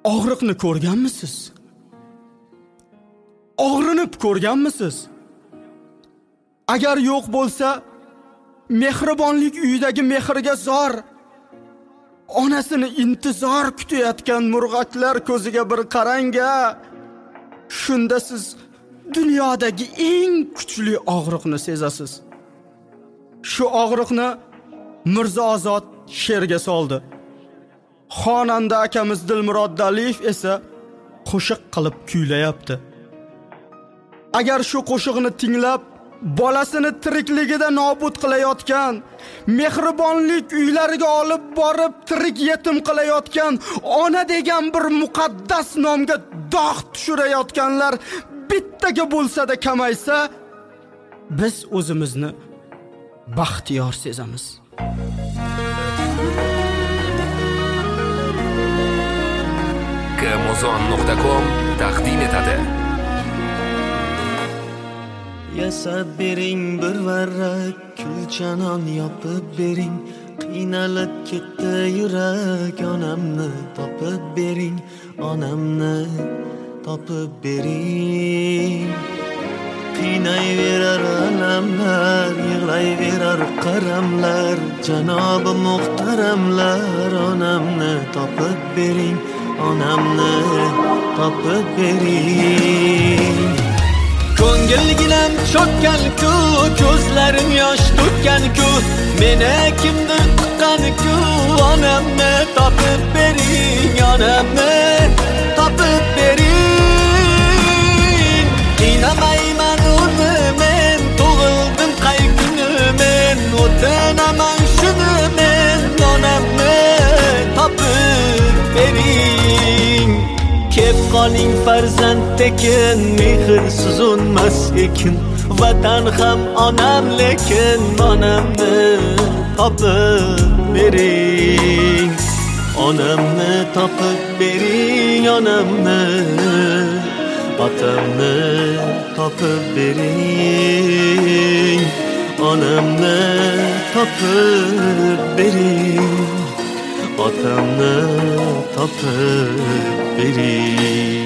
og'riqni ko'rganmisiz? Og'rinib ko'rganmisiz? Agar yo'q bo'lsa, mehribonlik uyidagi mehrga zor, onasini intizor kutayotgan murg'aklar ko'ziga bir qarang-a. Shunda siz dunyodagi eng kuchli og'riqni sezasiz. Shu og'riqni Mirzo Ozod she'rga soldi. Xonanda akamiz Dilmurod Daliyev esa qo'shiq qilib kuylayapti. Agar shu qo'shiqni tinglab, bolasini tirikligida nobud qilayotgan, mehribonlik uylariga olib borib tirik yetim qilayotgan, ona degan bir muqaddas nomga dog' tushirayotganlar bittaga bo'lsa-da kamaysa, biz o'zimizni baxtiyor sezamiz. Kmozon.com taqdim etadi. Yasab bering bir varrak, kulchanon yopib bering. Qiynalib ketdi yurak, onamni topib bering, onamni topib bering. Qiynayverar alamlar, yig'layverar qaramlar, janobi muhtaramlar, onamni topib bering, onamni topib bering. Ko'ngil gilam chokkan-ku, ko'zlarim yosh to'kkan-ku, meni kimdir tuqqan-ku, onamni topib bering, onamni topib bering. Qiynamayman uni men, tug'ildim qay kuni men, o'tinaman shuni men, onamni topib bering. Kep qoling farzand tekin, mehrsiz unmas ekin, vatan ham onam lekin, onamni topib bering, onamni topib bering, onamni, otamni topib bering, onamni topib bering, otamni topib bering.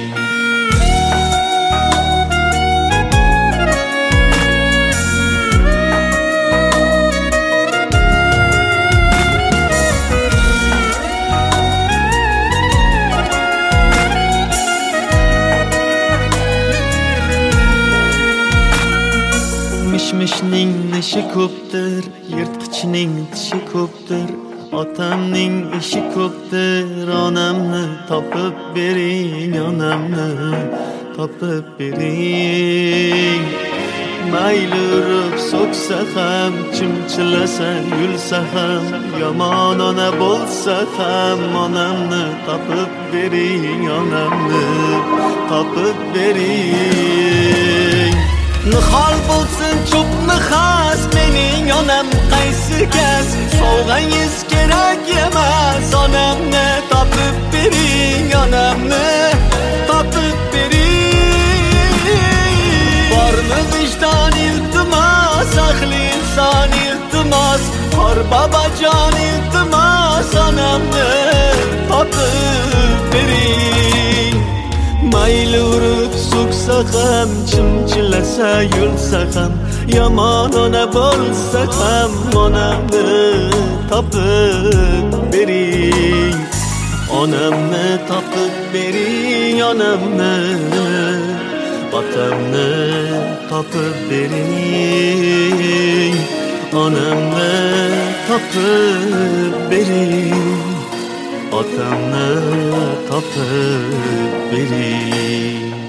Mishmishning nishi ko'pdir, yirtqichning tishi ko'pdir, otamning ishi ko'pdir, onamni topib bering, onamni topib bering. Mayli urib so'ksa ham, chimchilasa yulsa ham, yomon ona bo'lsa ham, onamni topib bering, onamni topib bering. Nihol bo'lsin cho'pni xas, mening onam qaysi kas, sovg'angiz kerak emas, onamni topib bering, onamni topib bering. Bormi vijdon iltimos, ahli inson iltimos, qor bobojon iltimos, onamni topib bering. Mayli urib so'ksa ham, chimchilasa yulsa ham, yomon ona bo'lsa ham, onamni topib bering, onamni topib bering, onamni, otamni topib bering, onamni topib bering, otamni topib bering.